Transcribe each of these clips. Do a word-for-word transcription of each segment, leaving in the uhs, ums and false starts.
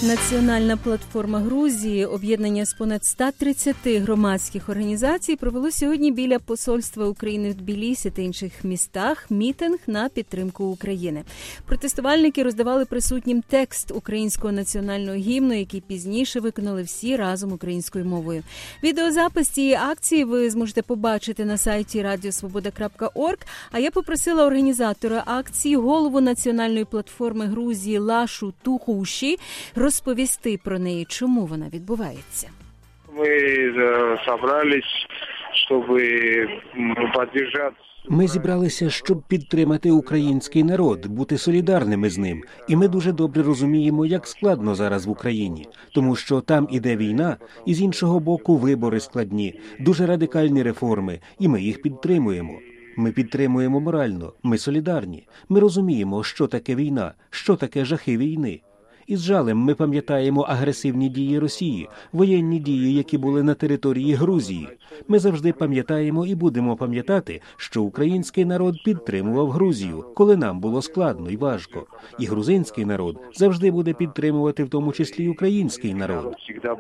Національна платформа Грузії, об'єднання з понад ста тридцяти громадських організацій, провело сьогодні біля посольства України в Тбілісі та інших містах мітинг на підтримку України. Протестувальники роздавали присутнім текст українського національного гімну, який пізніше виконали всі разом українською мовою. Відеозапис цієї акції ви зможете побачити на сайті радіосвобода крапка орг, а я попросила організатора акції, голову Національної платформи Грузії Лашу Тугуші, розповісти про неї, чому вона відбувається. Ми зібралися, щоб підтримати. Ми зібралися, щоб підтримати український народ, бути солідарними з ним. І ми дуже добре розуміємо, як складно зараз в Україні. Тому що там іде війна, і з іншого боку вибори складні, дуже радикальні реформи, і ми їх підтримуємо. Ми підтримуємо морально, ми солідарні. Ми розуміємо, що таке війна, що таке жахи війни. І з жалем ми пам'ятаємо агресивні дії Росії, воєнні дії, які були на території Грузії. Ми завжди пам'ятаємо і будемо пам'ятати, що український народ підтримував Грузію, коли нам було складно і важко. І грузинський народ завжди буде підтримувати в тому числі український народ.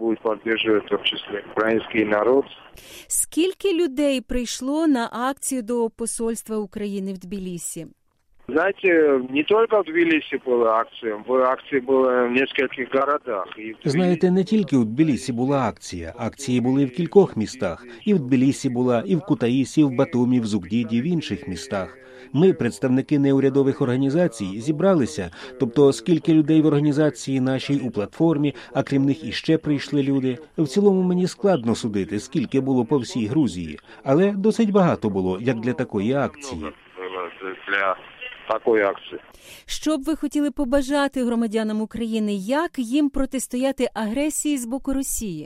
Скільки людей прийшло на акцію до посольства України в Тбілісі? Знаете, не только в Тбилиси была акция, акции были в нескольких городах. Знаєте, не тільки у Тбілісі була акція. Акції були в кількох містах. І в Тбілісі була, і в Кутаїсі, в Батумі, в Зугдіді, в інших містах. Ми, представники неурядових організацій, зібралися, тобто скільки людей в організації нашій у платформі, а крім них іще прийшли люди. В цілому мені складно судити, скільки було по всій Грузії, але досить багато було, як для такої акції. Для такої акції. Що б ви хотіли побажати громадянам України, як їм протистояти агресії з боку Росії?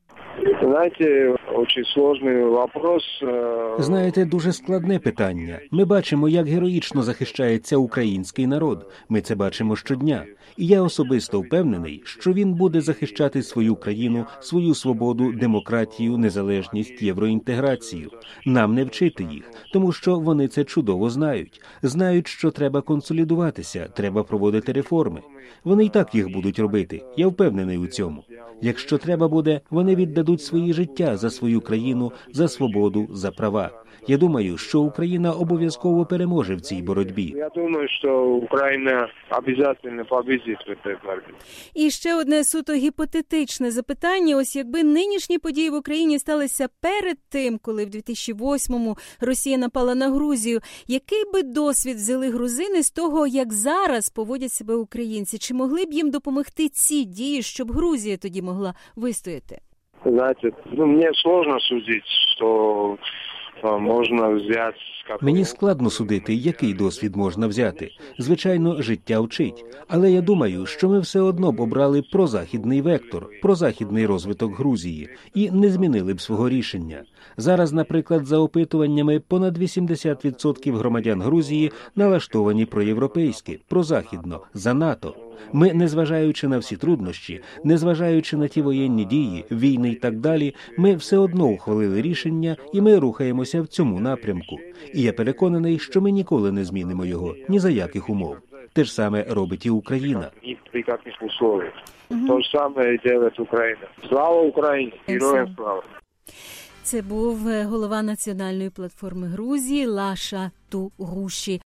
Знаєте, дуже складний вопрос. Знаєте, дуже складне питання. Ми бачимо, як героїчно захищається український народ. Ми це бачимо щодня. І я особисто впевнений, що він буде захищати свою країну, свою свободу, демократію, незалежність, євроінтеграцію. Нам не вчити їх, тому що вони це чудово знають. Знають, що треба консолідуватися, треба проводити реформи. Вони й так їх будуть робити. Я впевнений у цьому. Якщо треба буде, вони віддадуть свої життя за свою країну, за свободу, за права. Я думаю, що Україна обов'язково переможе в цій боротьбі. Я думаю, що Україна обов'язково победить в цій боротьбі. І ще одне суто гіпотетичне запитання. Ось якби нинішні події в Україні сталися перед тим, коли в дві тисячі восьмому Росія напала на Грузію, який би досвід взяли грузини з того, як зараз поводять себе українці? Чи могли б їм допомогти ці дії, щоб Грузія тоді могла вистояти? Знаєте, ну, мені складно судити, що можна взяти... Мені складно судити, який досвід можна взяти. Звичайно, життя вчить. Але я думаю, що ми все одно б обрали прозахідний вектор, прозахідний розвиток Грузії і не змінили б свого рішення. Зараз, наприклад, за опитуваннями, понад вісімдесят відсотків громадян Грузії налаштовані проєвропейськи, прозахідно, за НАТО. Ми, незважаючи на всі труднощі, незважаючи на ті воєнні дії, війни і так далі, ми все одно ухвалили рішення і ми рухаємося в цьому напрямку. І я переконаний, що ми ніколи не змінимо його, ні за яких умов. Те ж саме робить і Україна. Ні при яких условиях. Те ж саме робить Україна. Слава Україні! Героям слава! Це був голова Національної платформи Грузії Лаша Тугуші.